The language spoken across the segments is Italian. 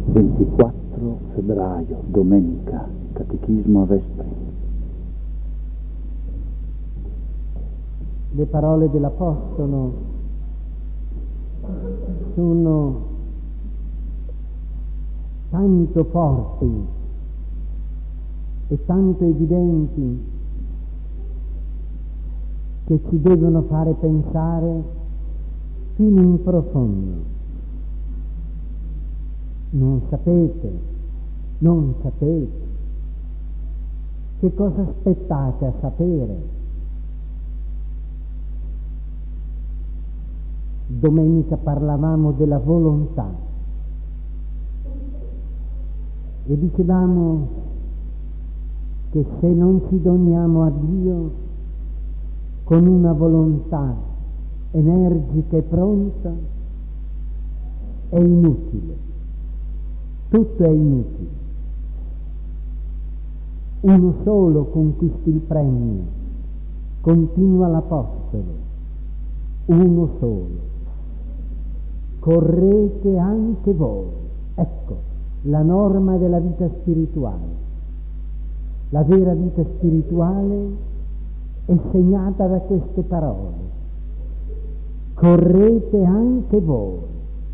24 febbraio, domenica, Catechismo a Vespri. Le parole dell'Apostolo sono tanto forti e tanto evidenti che ci devono fare pensare fino in profondo. Non sapete che cosa aspettate a sapere. Domenica parlavamo della volontà e dicevamo che se non ci doniamo a Dio con una volontà energica e pronta è inutile. Tutto è inutile. Uno solo conquista il premio, continua l'Apostolo, uno solo. Correte anche voi. Ecco la norma della vita spirituale. La vera vita spirituale è segnata da queste parole. Correte anche voi.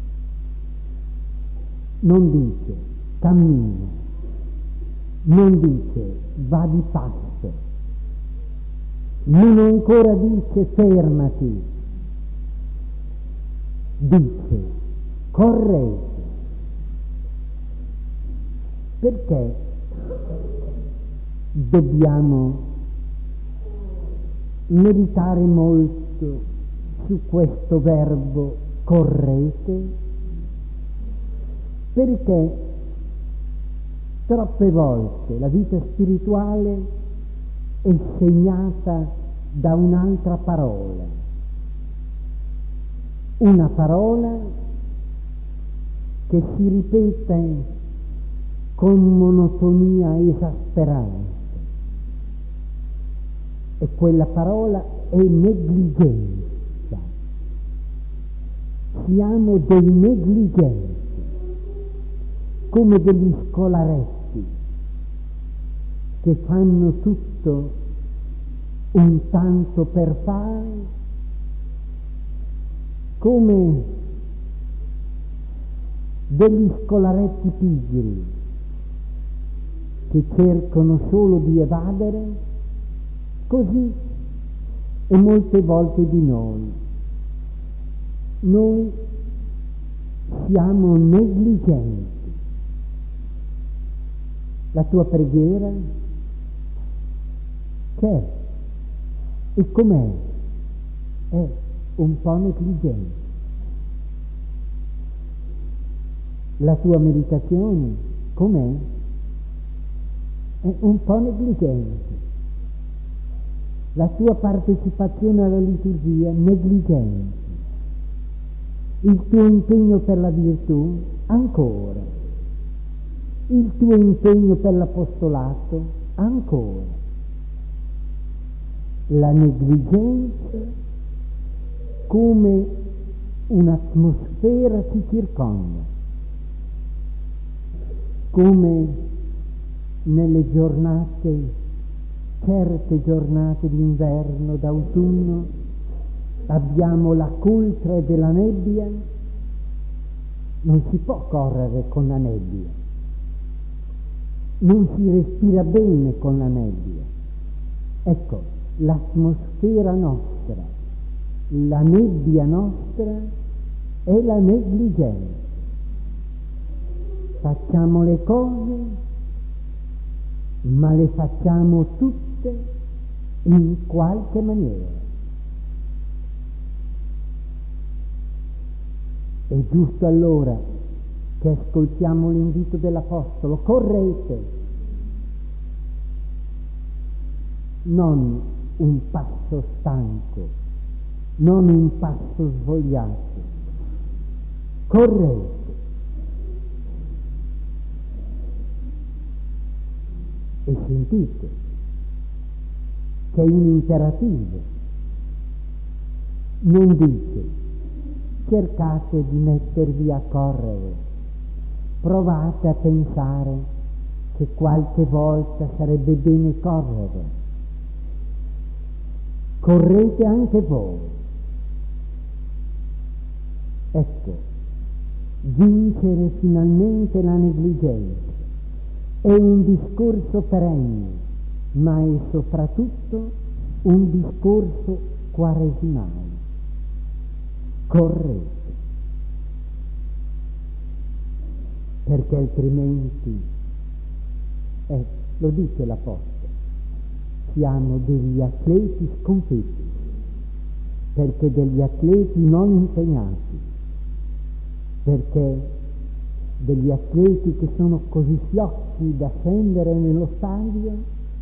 Non dice cammina, non dice va di passo, non ancora dice fermati, dice correte. Perché dobbiamo meditare molto su questo verbo correte? Perché troppe volte la vita spirituale è segnata da un'altra parola, una parola che si ripete con monotonia esasperante, e quella parola è negligenza. Siamo dei negligenti, come degli scolaretti che fanno tutto un tanto per fare, come degli scolaretti pigri che cercano solo di evadere. Così e molte volte di noi. Noi siamo negligenti. La tua preghiera c'è, e com'è? È un po' negligente. La tua meditazione com'è? È un po' negligente. La tua partecipazione alla liturgia negligente. Il tuo impegno per la virtù ancora. Il tuo impegno per l'apostolato ancora. La negligenza come un'atmosfera ci circonda, come nelle giornate, certe giornate d'inverno, d'autunno, abbiamo la coltre della nebbia. Non si può correre con la nebbia. Non si respira bene con la nebbia. Ecco, l'atmosfera nostra, la nebbia nostra è la negligenza. Facciamo le cose, ma le facciamo tutte in qualche maniera. È giusto allora che ascoltiamo l'invito dell'Apostolo: correte, non un passo stanco, non un passo svogliato, correte. E sentite che è un imperativo, non dice cercate di mettervi a correre, provate a pensare che qualche volta sarebbe bene correre. Correte anche voi. Ecco, vincere finalmente la negligenza è un discorso perenne, ma è soprattutto un discorso quaresimale. Correte, perché altrimenti, lo dice l'Apostolo, siamo degli atleti sconfitti, perché degli atleti non impegnati, perché degli atleti che sono così fiocchi da scendere nello stadio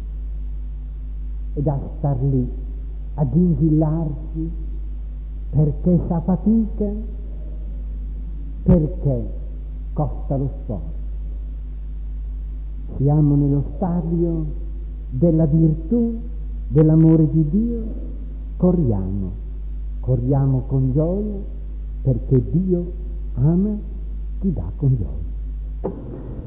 e da star lì a gingillarsi perché fa fatica, perché costa lo sforzo. Siamo nello stadio della virtù, dell'amore di Dio, corriamo con gioia, perché Dio ama chi dà con gioia.